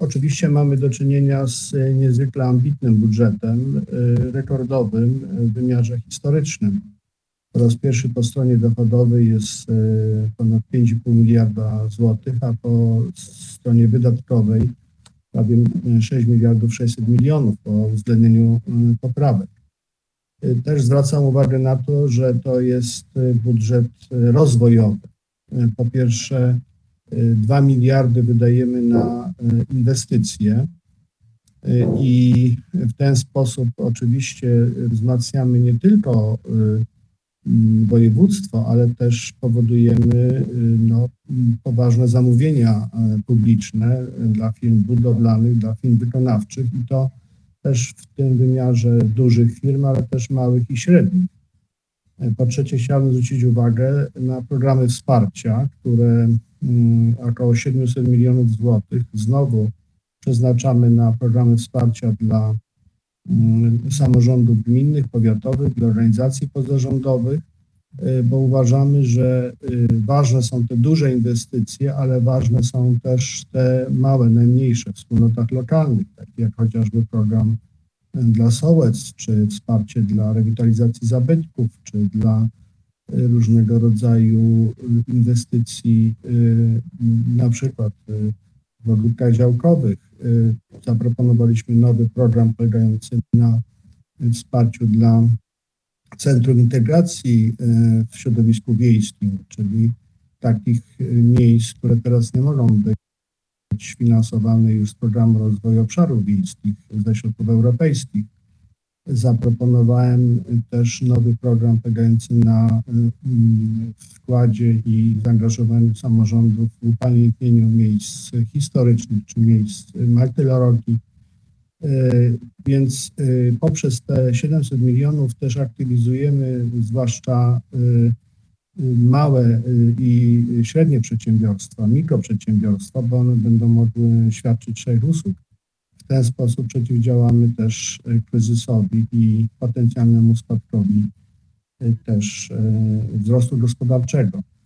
oczywiście mamy do czynienia z niezwykle ambitnym budżetem, rekordowym w wymiarze historycznym. Po raz pierwszy po stronie dochodowej jest ponad 5,5 miliarda złotych, a po stronie wydatkowej prawie 6 miliardów 600 milionów po uwzględnieniu poprawek. Też zwracam uwagę na to, że to jest budżet rozwojowy. Po pierwsze 2 miliardy wydajemy na inwestycje i w ten sposób oczywiście wzmacniamy nie tylko województwo, ale też powodujemy poważne zamówienia publiczne dla firm budowlanych, dla firm wykonawczych i to też w tym wymiarze dużych firm, ale też małych i średnich. Po trzecie chciałbym zwrócić uwagę na programy wsparcia, które około 700 milionów złotych znowu przeznaczamy na programy wsparcia dla samorządów gminnych, powiatowych, dla organizacji pozarządowych, bo uważamy, że ważne są te duże inwestycje, ale ważne są też te małe, najmniejsze w wspólnotach lokalnych, takie jak chociażby program dla sołectw, czy wsparcie dla rewitalizacji zabytków, czy dla różnego rodzaju inwestycji, na przykład w ogródkach działkowych. Zaproponowaliśmy nowy program polegający na wsparciu dla Centrum Integracji w środowisku wiejskim, czyli takich miejsc, które teraz nie mogą być finansowane już z Programu Rozwoju Obszarów Wiejskich ze środków europejskich. Zaproponowałem też nowy program polegający na wkładzie i zaangażowaniu samorządów w upamiętnieniu miejsc historycznych czy miejsc martyrologii. Więc poprzez te 700 milionów też aktywizujemy zwłaszcza małe i średnie przedsiębiorstwa, mikroprzedsiębiorstwa, bo one będą mogły świadczyć szereg usług. W ten sposób przeciwdziałamy też kryzysowi i potencjalnemu spadkowi też wzrostu gospodarczego.